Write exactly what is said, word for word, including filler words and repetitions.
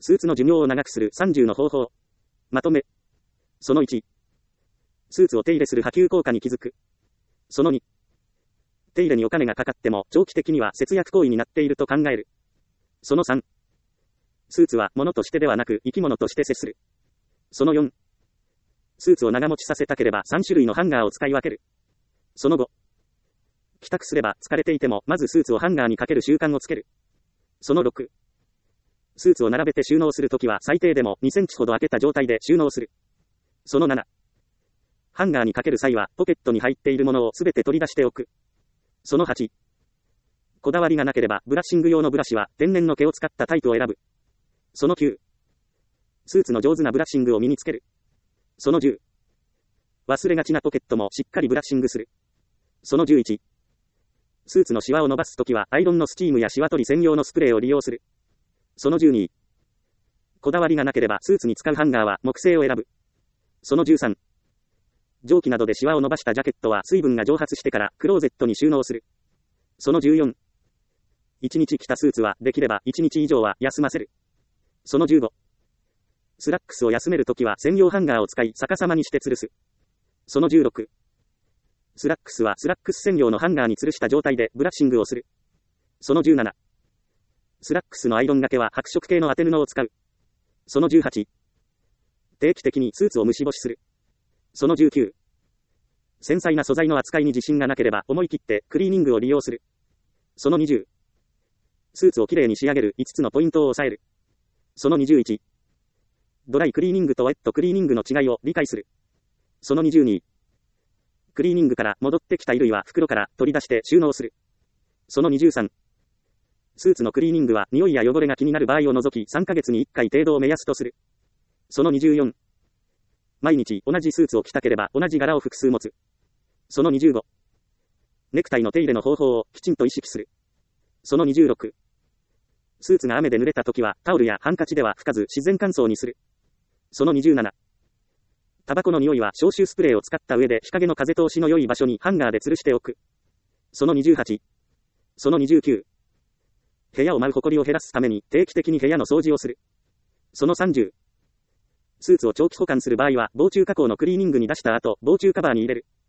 スーツの寿命を長くするさんじゅうの方法。まとめ。そのいち。スーツを手入れする波及効果に気づく。そのに。手入れにお金がかかっても長期的には節約行為になっていると考える。そのさん。スーツは物としてではなく生き物として接する。そのよん。スーツを長持ちさせたければさん種類のハンガーを使い分ける。そのご。帰宅すれば疲れていてもまずスーツをハンガーにかける習慣をつける。そのろく。スーツを並べて収納するときは最低でもにセンチほど開けた状態で収納する。そのなな。ハンガーにかける際はポケットに入っているものをすべて取り出しておく。そのはち。こだわりがなければブラッシング用のブラシは天然の毛を使ったタイプを選ぶ。そのきゅう。スーツの上手なブラッシングを身につける。そのじゅう。忘れがちなポケットもしっかりブラッシングする。そのじゅういち。スーツのシワを伸ばすときはアイロンのスチームやシワ取り専用のスプレーを利用する。そのじゅうに。こだわりがなければスーツに使うハンガーは木製を選ぶ。そのじゅうさん。蒸気などでシワを伸ばしたジャケットは水分が蒸発してからクローゼットに収納する。そのじゅうよん。いちにち着たスーツはできればいちにち以上は休ませる。そのじゅうご。スラックスを休めるときは専用ハンガーを使い逆さまにして吊るす。そのじゅうろく。スラックスはスラックス専用のハンガーに吊るした状態でブラッシングをする。そのじゅうなな。スラックスのアイロン掛けは白色系の当て布を使う。そのじゅうはち。定期的にスーツを蒸し干しする。そのじゅうきゅう。繊細な素材の扱いに自信がなければ思い切ってクリーニングを利用する。そのにじゅう。スーツをきれいに仕上げるいつつのポイントを押さえる。そのにじゅういち。ドライクリーニングとウェットクリーニングの違いを理解する。そのにじゅうに。クリーニングから戻ってきた衣類は袋から取り出して収納する。そのにじゅうさん。スーツのクリーニングは匂いや汚れが気になる場合を除きさんかげつにいっかい程度を目安とする。そのにじゅうよん。毎日同じスーツを着たければ同じ柄を複数持つ。そのにじゅうご。ネクタイの手入れの方法をきちんと意識する。そのにじゅうろく。スーツが雨で濡れた時はタオルやハンカチでは拭かず自然乾燥にする。そのにじゅうなな。タバコの匂いは消臭スプレーを使った上で日陰の風通しの良い場所にハンガーで吊るしておく。そのにじゅうはち。そのにじゅうきゅう。部屋を舞う埃を減らすために定期的に部屋の掃除をする。そのさんじゅう。スーツを長期保管する場合は防虫加工のクリーニングに出した後、防虫カバーに入れる。